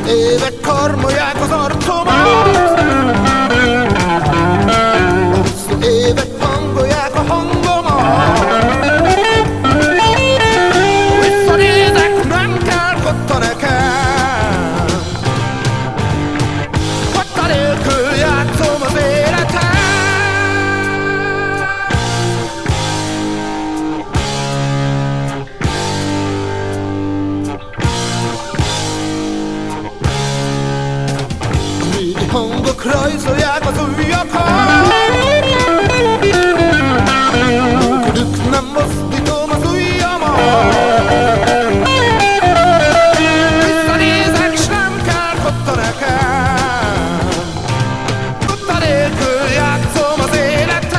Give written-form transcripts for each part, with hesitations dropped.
évek karmolják az arcomat, hosszú évek hangolják a hangomat. Visszanézek, nem kell kotta nekem, kotta nélkül játszom az életem. Hangok rajzolják az ujjakat, nélkülük nem mozdítom az ujjamat. Visszanézek, s nem kell kotta nekem, kotta nélkül játszom az életem.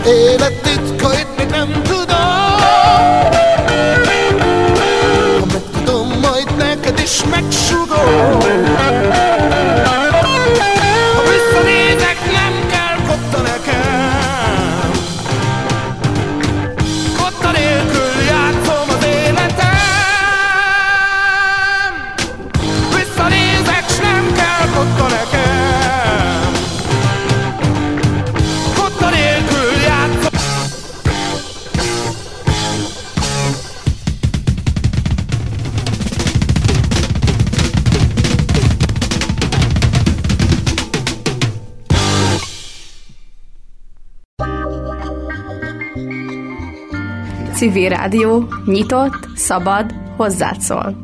élet titkait még nem tudom. Ha megtudom, majd neked is megsugom. Ha visszanézek, nem kell kotta nekem. Kotta nélkül játszom az életem. Visszanézek, s nem kell kotta nekem. Kotta nélkül játszom. Civil Rádió, nyitott, szabad, hozzád szól.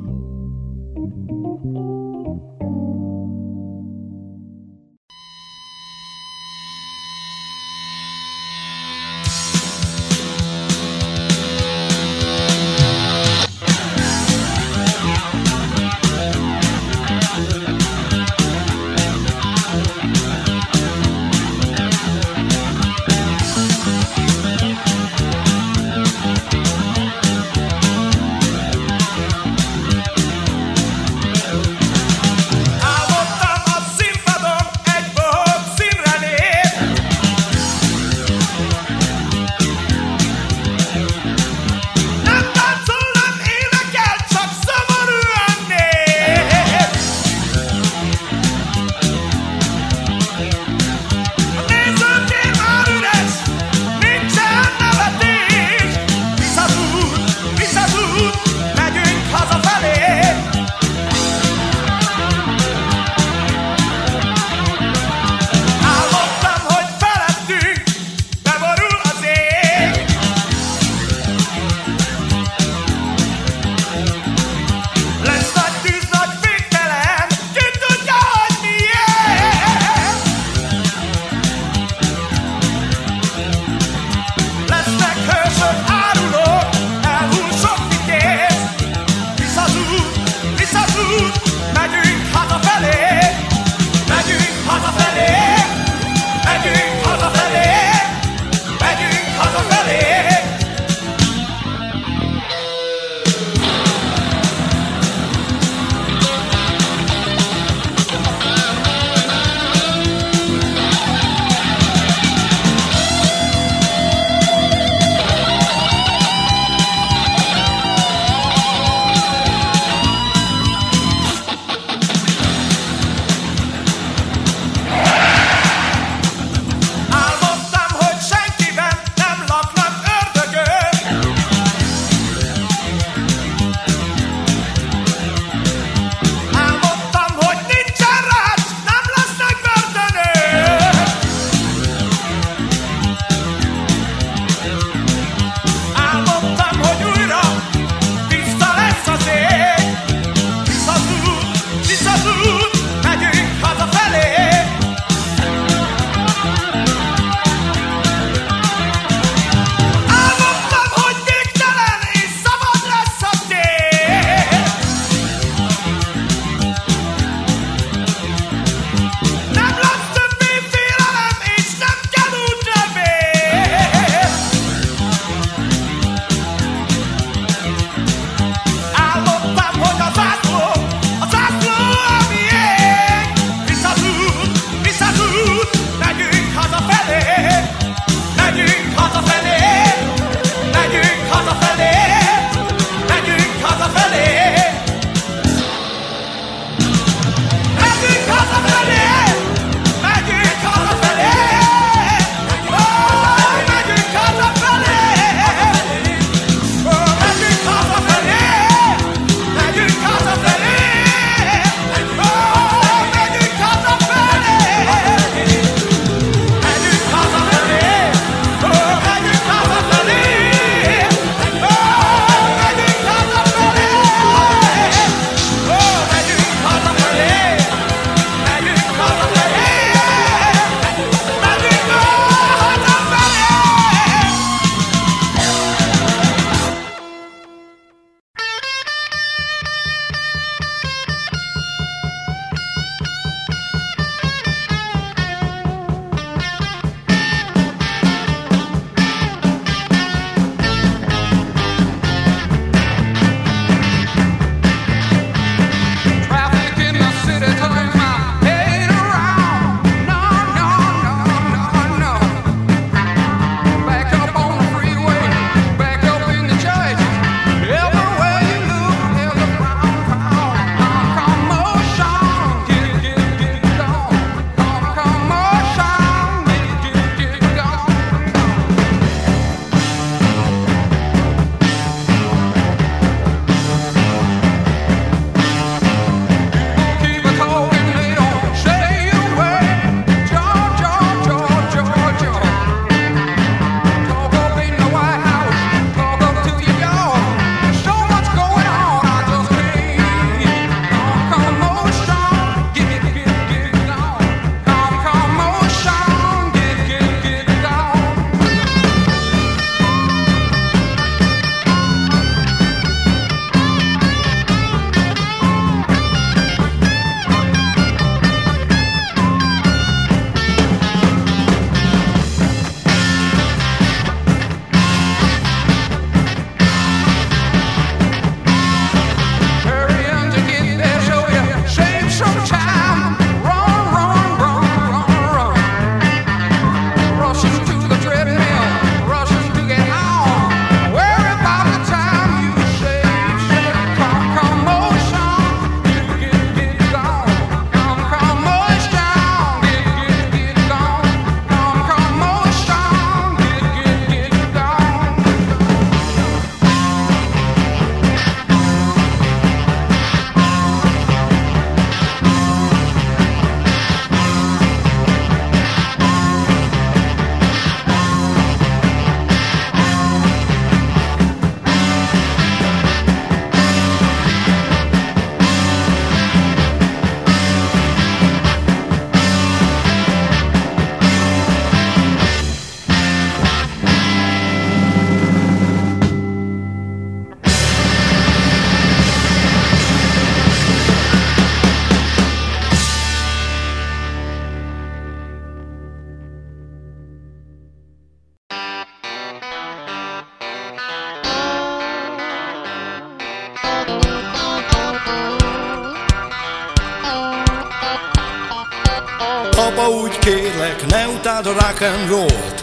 úgy kérlek, ne utáld a rock and roll-t.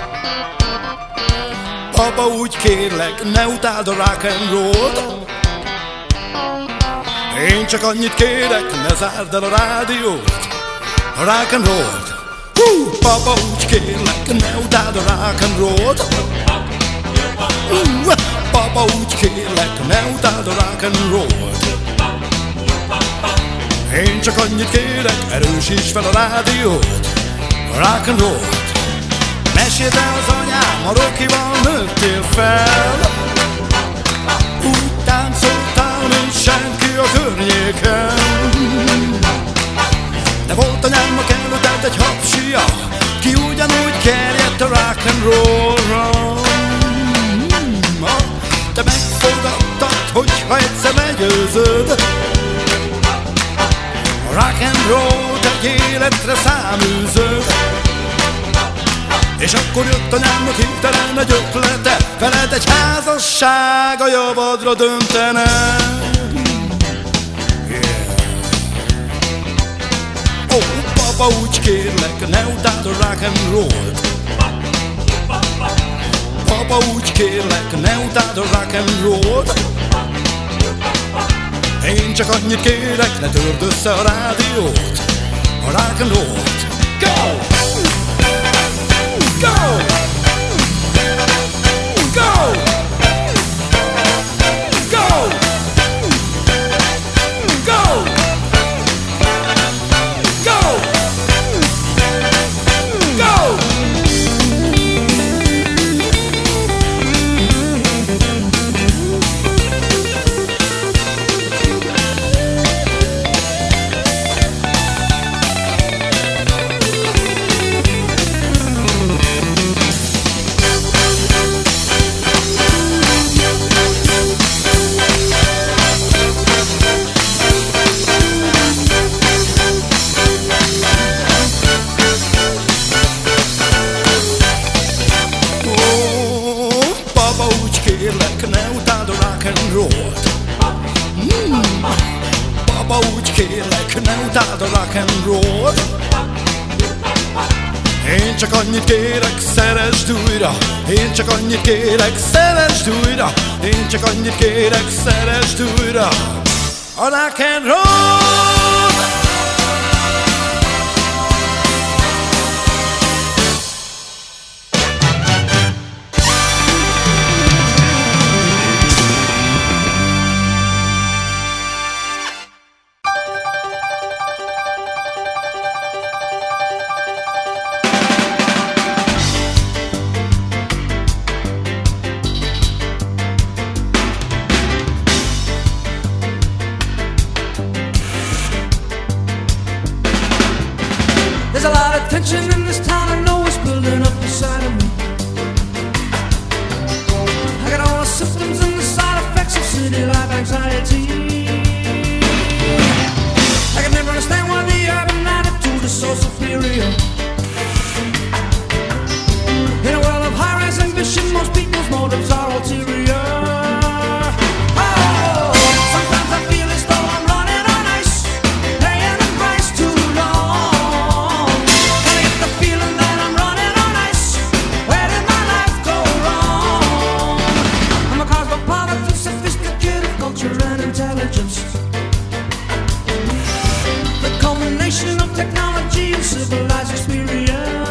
Papa, úgy kérlek, ne utáld a rock and roll-t. Én csak annyit kérek, ne zárd el a rádiót, a rock and roll-t. Papa, úgy kérlek, ne utáld a rock and roll-t. Papa, úgy kérlek, ne utáld a rock and roll-t. Én csak annyit kérek, erősíts fel a rádiót, a rock and roll-t. Meséld el az anyám, a Rockival nőttél fel. Úgy táncoltál, mint senki a környéken. De volt anyámnak előtted egy hapsia, ki ugyanúgy gerjedt a rock and roll-ra. Te megfogadtad, hogyha egyszer legyőzöd a rock and roll-t, egy életre száműzöd. És akkor jött anyámnak hirtelen egy ötlete, veled egy házasság a javadra döntene. Ó, papa, úgy kérlek, ne utáld a rock and roll-t. Papa, úgy kérlek, ne utáld a rock and roll-t. Én csak annyit kérek, ne törd össze a rádiót, a rock and roll-t. Go! Go! Go! Go! Go! Go! Go! Papa, úgy kérlek, ne utáld a rock and roll-t. Én csak annyit kérek, szeresd újra. Én csak annyit kérek, szeresd újra. Én csak annyit kérek, szeresd újra a rock and roll-t. There's a lot of tension in this town, I know it's building up inside of me. I got all the symptoms and the side effects of city life anxiety. I can never understand why the urban attitude is so superior. In a world of high-rise ambition, most people's motives are ulterior. Oh, sometimes I feel as though I'm running on ice, paying the price too long. And I get the feeling that I'm running on ice. Where did my life go wrong? I'm a cosmopolitan, sophisticated culture and intelligence, the culmination of technology and civilized experience.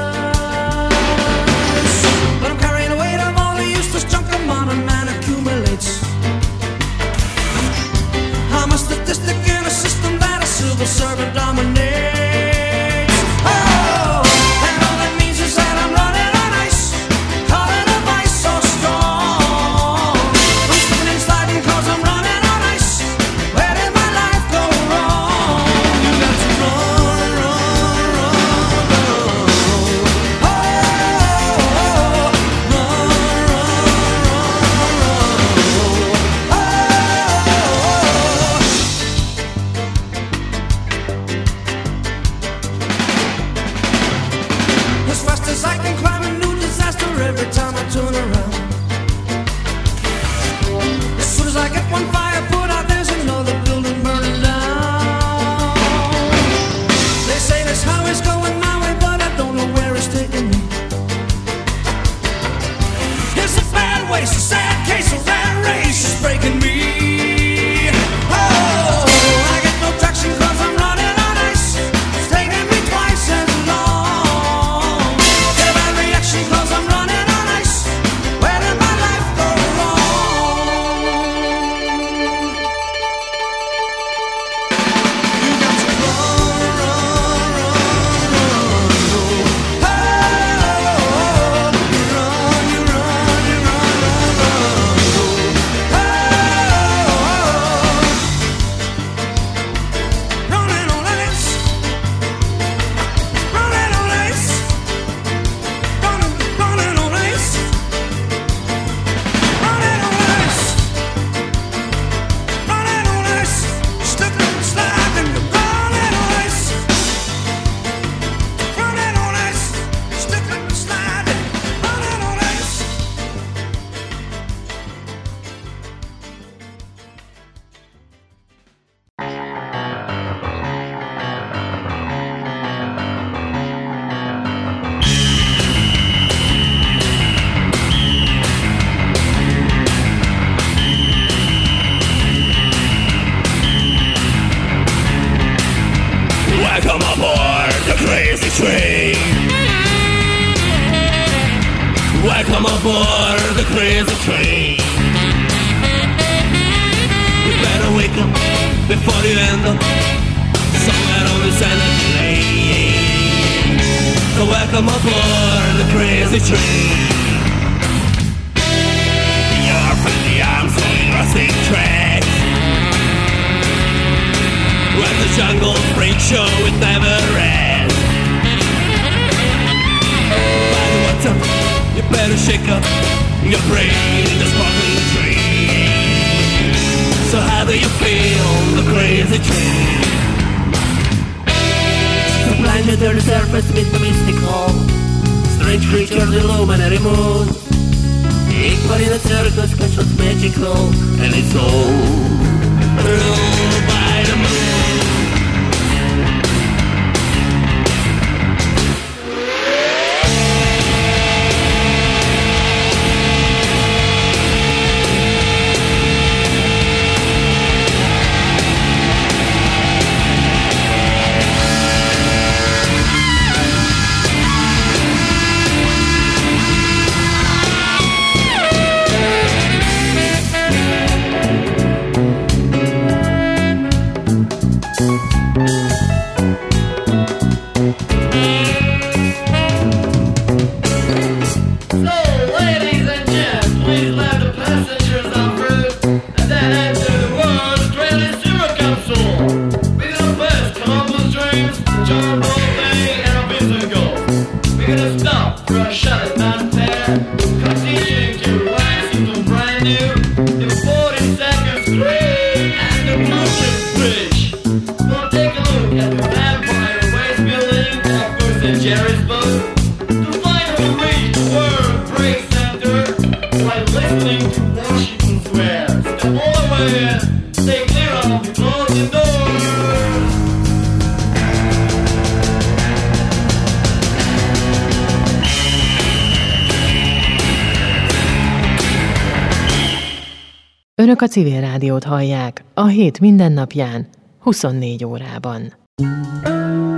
But I'm carrying the weight of all the useless junk a modern man accumulates. I'm a statistic in a system that a civil servant dominates. Oh, and all that means is that I'm running on ice, calling a vice so strong. I'm slipping and sliding 'cause I'm running on ice. Where did my life go wrong? You got to run, run, run, run. Oh, run, run, run, run. As fast as I can climb a new disaster every time I turn around. As soon as I get one fire put out, there's another building burning down. They say this highway's going my way, waste, a sad case of rat race is breaking me. Oh, I get no traction 'cause I'm running on ice. It's taking me twice as long. Get a bad reaction 'cause I'm running on ice. Where did my life go wrong? You got to run, run, run, run. Oh, you run, you run, you run, run, run. Oh, running on ice, running on ice, running, running on ice, running on ice, running on ice, stuck and sliding, running on ice, running on ice, stuck and sliding, running on ice. Welcome aboard the crazy train. Welcome aboard the crazy train. You better wake up before you end up somewhere on this energy lane. So welcome aboard the crazy train. Your friendly arms on rusting tracks. When the jungle freak show it never ends. By the water, you better shake up your brain in the sparkling dream. So how do you feel the crazy train? So blind you to the surface with the mystical strange creatures illumine every moon. Equal in a circus cause it's magical and it's all ruled by the moon. Önök a Civil Rádiót hallják a hét mindennapján, 24 órában.